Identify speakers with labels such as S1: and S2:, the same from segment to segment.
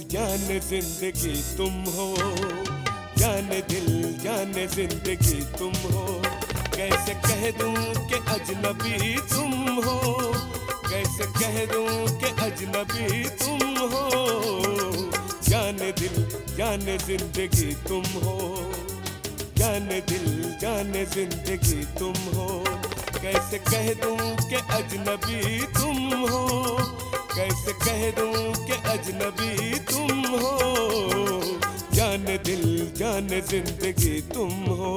S1: जान जिंदगी तुम हो, जान दिल जान जिंदगी तुम हो। कैसे कह दूं कि अजनबी तुम हो, कैसे कह दूं कि अजनबी तुम हो। जान दिल जान जिंदगी तुम हो, जान दिल जान जिंदगी तुम हो। कैसे कह दूं कि अजनबी तुम हो, कैसे कह दूं कि अजनबी तुम हो। जान दिल जान जिंदगी तुम हो।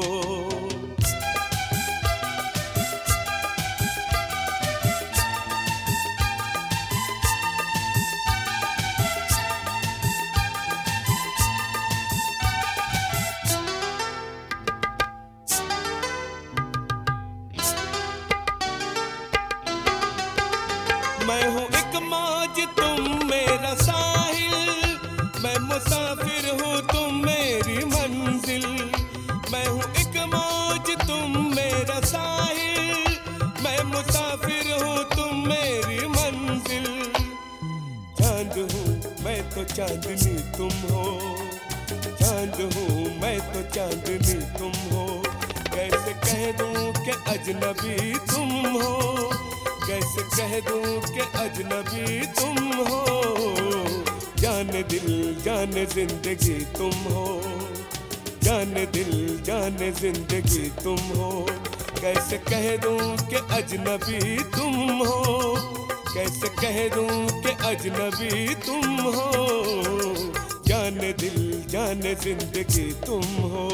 S1: मैं हूँ एक मौज तुम मेरा साहिल, मैं मुसाफिर हूँ तुम मेरी मंजिल। मैं हूँ एक मौज तुम मेरा साहिल, मैं मुसाफिर हूँ तुम मेरी मंजिल। चांद हूँ मैं तो चांदनी तुम हो, चांद हूँ मैं तो चांदनी तुम हो। कैसे कह दूँ कि अजनबी तुम हो, कैसे कह दूं कि अजनबी तुम हो। जान दिल जान जिंदगी तुम हो, जान दिल जान जिंदगी तुम हो। कैसे कह दूं कि अजनबी तुम हो, कैसे कह दूं कि अजनबी तुम हो। जान दिल जान जिंदगी तुम हो।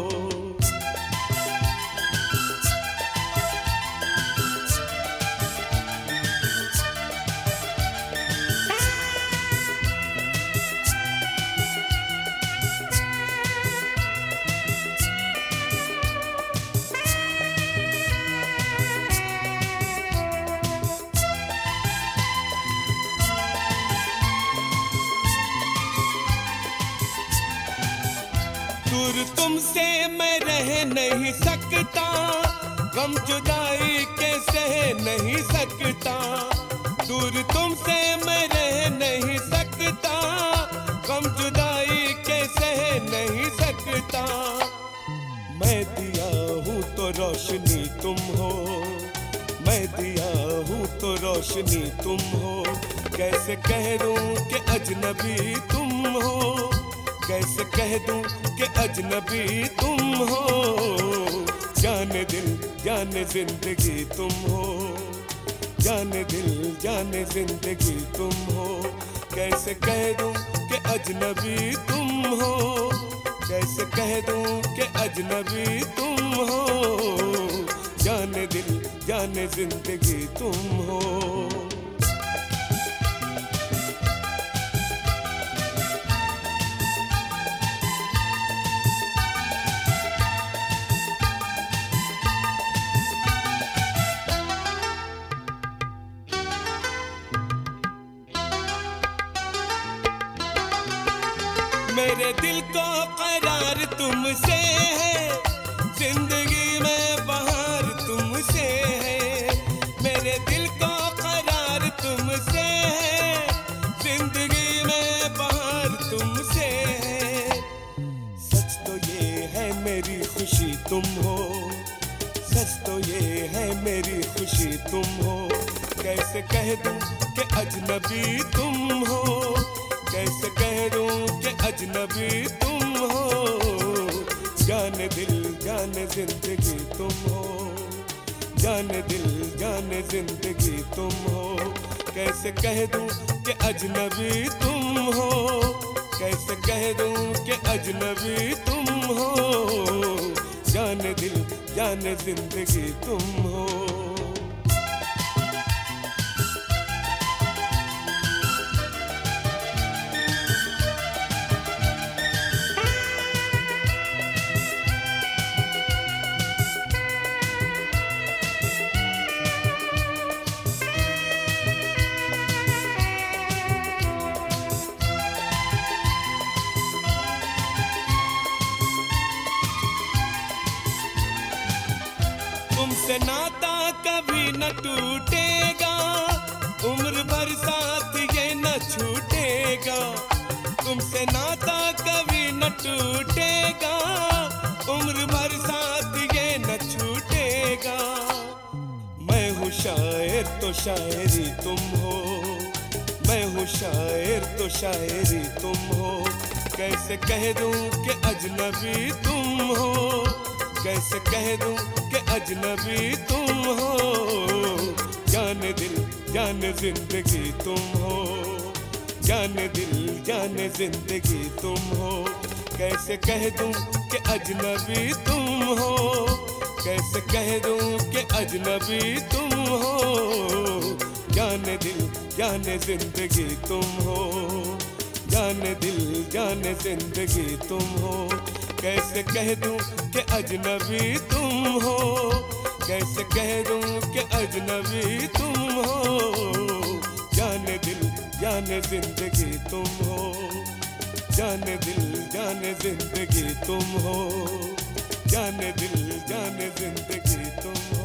S1: दूर तुमसे मैं रह नहीं सकता, गम जुदाई के सह नहीं सकता। दूर तुमसे मैं रह नहीं सकता, गम जुदाई के सह नहीं सकता। मैं दिया हूँ तो रोशनी तुम हो, मैं दिया हूँ तो रोशनी तुम हो। कैसे कह दूँ कि अजनबी तुम हो, कैसे कह दूं कि अजनबी तुम हो। जान दिल जान जिंदगी तुम हो, जान दिल जान जिंदगी तुम हो। कैसे कह दूं कि अजनबी तुम हो, कैसे कह दूं कि अजनबी तुम हो। जान दिल जान जिंदगी तुम हो। मेरे दिल को करार तुमसे है, जिंदगी में बहार तुमसे है। मेरे दिल को करार तुमसे है, जिंदगी में बहार तुमसे है। सच तो ये है मेरी खुशी तुम हो, सच तो ये है मेरी खुशी तुम हो। कैसे कह दूं कि अजनबी तुम हो, कैसे कह दूं कि अजनबी तुम हो। जान दिल जान जिंदगी तुम हो, जान दिल जान जिंदगी तुम हो। कैसे कह दूं कि अजनबी तुम हो, कैसे कह दूं कि अजनबी तुम हो। जान दिल जान जिंदगी तुम हो। तुमसे नाता कभी न टूटेगा, उम्र भर साथ ये न छूटेगा। तुमसे नाता कभी न टूटेगा, उम्र भर साथ ये न छूटेगा। मैं हूँ शायर तो शायरी तुम हो, मैं हूँ शायर तो शायरी तुम हो। कैसे कह दूं कि अजनबी तुम हो, कैसे कह दूं कि अजनबी तुम हो। जाने दिल जाने जिंदगी तुम हो, जाने दिल जाने जिंदगी तुम हो। कैसे कह दूं कि अजनबी तुम हो, कैसे कह दूं कि अजनबी तुम हो। जाने दिल जाने जिंदगी तुम हो, जाने दिल जाने जिंदगी तुम हो। कैसे कह दूं कि अजनबी तुम हो, कैसे कह दूं कि अजनबी तुम हो। जाने दिल जाने जिंदगी तुम हो, जाने दिल जाने जिंदगी तुम हो, जाने दिल जाने जिंदगी तुम हो।